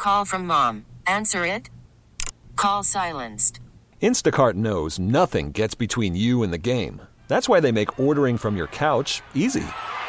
Call from mom. Answer it. Call silenced. Instacart knows nothing gets between you and the game. That's why they make ordering from your couch easy.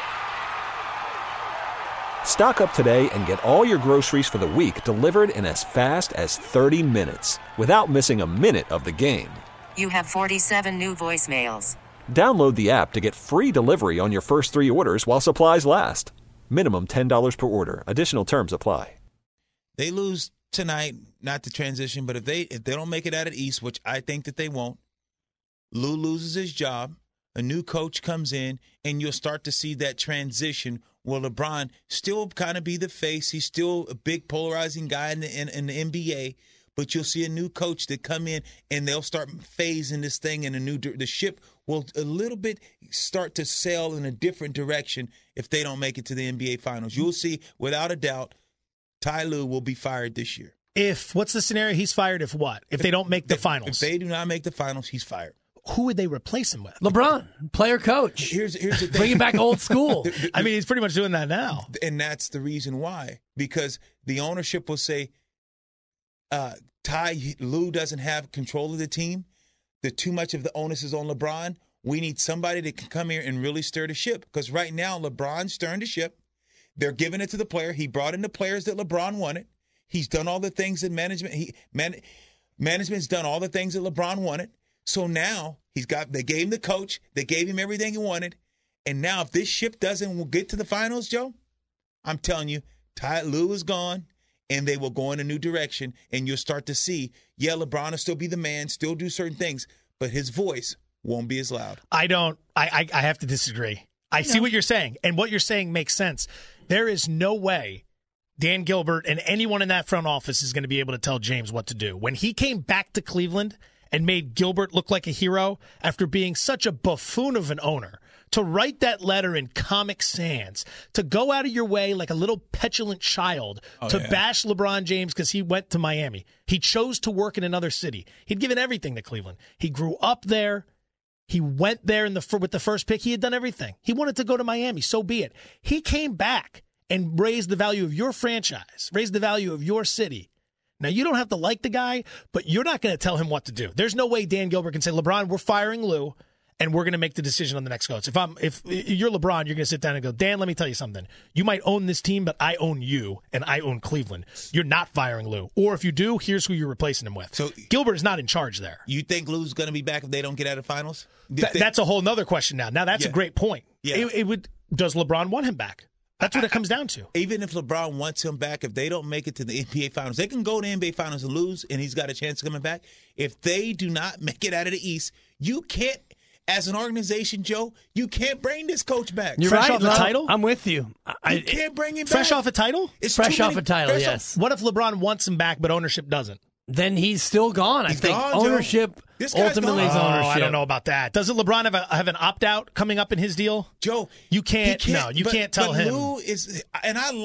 Stock up today and get all your groceries for the week delivered in as fast as 30 minutes without missing a minute of the game. You have 47 new voicemails. Download the app to get free delivery on your first 3 orders while supplies last. Minimum $10 per order. Additional terms apply. They lose tonight, not the transition, but if they don't make it out of the East, which I think that they won't, Lou loses his job, a new coach comes in, and you'll start to see that transition. Will LeBron still kind of be the face? He's still a big polarizing guy in the NBA, but you'll see a new coach that come in and they'll start phasing this thing in the ship will a little bit start to sail in a different direction if they don't make it to the NBA Finals. You'll see, without a doubt, Ty Lue will be fired this year. What's the scenario? He's fired if what? If they don't make the finals? If they do not make the finals, he's fired. Who would they replace him with? LeBron, player coach. Here's the thing. Bringing back old school. I mean, he's pretty much doing that now. And that's the reason why. Because the ownership will say, Ty Lue doesn't have control of the team. Too much of the onus is on LeBron. We need somebody that can come here and really stir the ship. Because right now, LeBron's stirring the ship. They're giving it to the player. He brought in the players that LeBron wanted. He's done all the things that management's done all the things that LeBron wanted. So now they gave him the coach. They gave him everything he wanted. And now if this ship doesn't get to the finals, Joe, I'm telling you, Ty Lue is gone, and they will go in a new direction. And you'll start to see, LeBron will still be the man, still do certain things, but his voice won't be as loud. I have to disagree. I see what you're saying, and what you're saying makes sense. There is no way Dan Gilbert and anyone in that front office is going to be able to tell James what to do. When he came back to Cleveland and made Gilbert look like a hero after being such a buffoon of an owner, to write that letter in Comic Sans, to go out of your way like a little petulant child to bash LeBron James because he went to Miami. He chose to work in another city. He'd given everything to Cleveland. He grew up there. He went there with the first pick. He had done everything. He wanted to go to Miami. So be it. He came back and raised the value of your franchise, raised the value of your city. Now, you don't have to like the guy, but you're not going to tell him what to do. There's no way Dan Gilbert can say, LeBron, we're firing Lou, and we're going to make the decision on the next coach. If you're LeBron, you're going to sit down and go, Dan, let me tell you something. You might own this team, but I own you, and I own Cleveland. You're not firing Lou. Or if you do, here's who you're replacing him with. So Gilbert is not in charge there. You think Lou's going to be back if they don't get out of the finals? That's a whole nother question now. Now, that's a great point. Yeah. Does LeBron want him back? That's what it comes down to. Even if LeBron wants him back, if they don't make it to the NBA Finals, they can go to the NBA Finals and lose, and he's got a chance of coming back. If they do not make it out of the East, you can't, as an organization, Joe, you can't bring this coach back. You're fresh off a title? I'm with you. You can't bring him back. Fresh off a title? It's fresh off a title, yes. What if LeBron wants him back, but ownership doesn't? Then he's still gone. He's I think gone, ownership ultimately is ownership. I don't know about that. Doesn't LeBron have an opt-out coming up in his deal? Joe, you can't tell him. Lou is, and I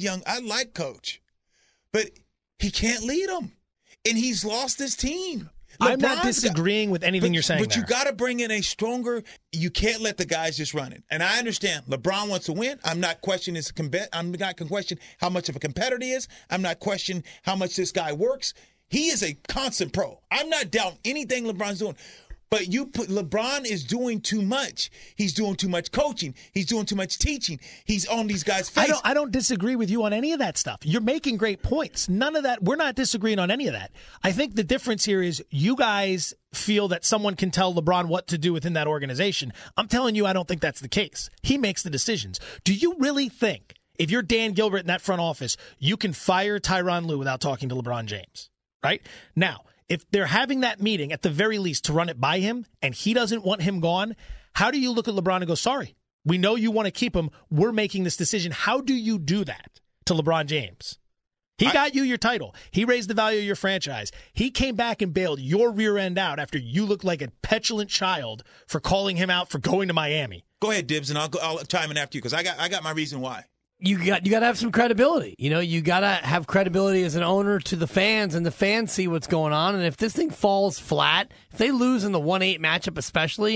like Coach, but he can't lead them, and he's lost his team. I'm not disagreeing with anything you're saying. But you got to bring in a stronger. You can't let the guys just run it. And I understand LeBron wants to win. I'm not questioning his. I'm not going to question how much of a competitor he is. I'm not questioning how much this guy works. He is a constant pro. I'm not doubting anything LeBron's doing. But LeBron is doing too much. He's doing too much coaching. He's doing too much teaching. He's on these guys' face. I don't disagree with you on any of that stuff. You're making great points. None of that. We're not disagreeing on any of that. I think the difference here is you guys feel that someone can tell LeBron what to do within that organization. I'm telling you, I don't think that's the case. He makes the decisions. Do you really think, if you're Dan Gilbert in that front office, you can fire Tyronn Lue without talking to LeBron James? Right? Now, if they're having that meeting at the very least to run it by him and he doesn't want him gone, how do you look at LeBron and go, sorry, we know you want to keep him. We're making this decision. How do you do that to LeBron James? He got you your title. He raised the value of your franchise. He came back and bailed your rear end out after you looked like a petulant child for calling him out for going to Miami. Go ahead, Dibs, and I'll chime in after you because I got my reason why. You got to have some credibility. You got to have credibility as an owner to the fans, and the fans see what's going on. And if this thing falls flat, if they lose in the 1-8 matchup especially,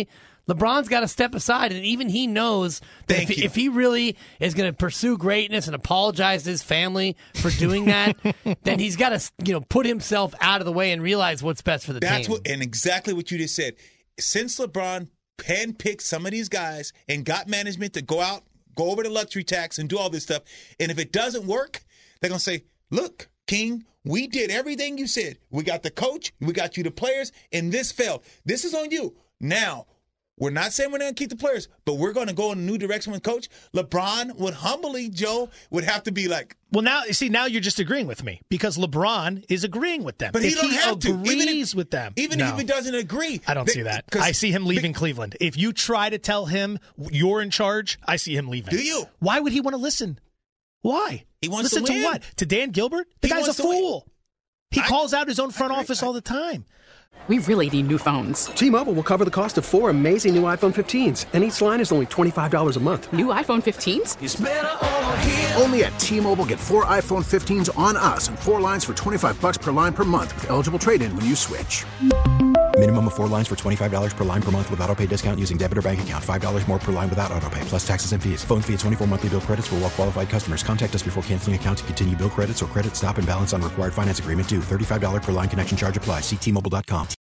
LeBron's got to step aside, and even he knows that if he really is going to pursue greatness and apologize to his family for doing that, then he's got to put himself out of the way and realize what's best for the team. And exactly what you just said. Since LeBron handpicked some of these guys and got management to go over the luxury tax and do all this stuff, and if it doesn't work, they're going to say, look, King, we did everything you said. We got the coach, we got you the players, and this failed. This is on you. Now, we're not saying we're going to keep the players, but we're going to go in a new direction with coach. LeBron would humbly, Joe, would have to be like. Well, now you're just agreeing with me because LeBron is agreeing with them. But he don't have to. Agrees with them. Even if he doesn't agree. I don't see that. I see him leaving Cleveland. If you try to tell him you're in charge, I see him leaving. Do you? Why would he want to listen? Why? He wants listen to win. To what? To Dan Gilbert? The guy's a fool. He calls out his own front office all the time. We really need new phones. T-Mobile will cover the cost of 4 amazing new iPhone 15s, and each line is only $25 a month. New iPhone 15s? It's better over here. Only at T-Mobile, get 4 iPhone 15s on us and 4 lines for $25 per line per month with eligible trade-in when you switch. Minimum of 4 lines for $25 per line per month with autopay discount using debit or bank account. $5 more per line without autopay, plus taxes and fees. Phone fee at 24 monthly bill credits for well-qualified customers. Contact us before canceling account to continue bill credits or credit stop and balance on required finance agreement due. $35 per line connection charge applies. See T-Mobile.com.